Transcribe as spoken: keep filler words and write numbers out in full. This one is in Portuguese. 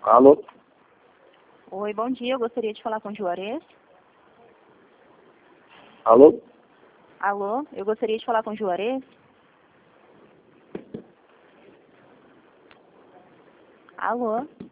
Alô? Oi, bom dia. Eu gostaria de falar com o Juarez. Alô? Alô, eu gostaria de falar com o Juarez. Alô?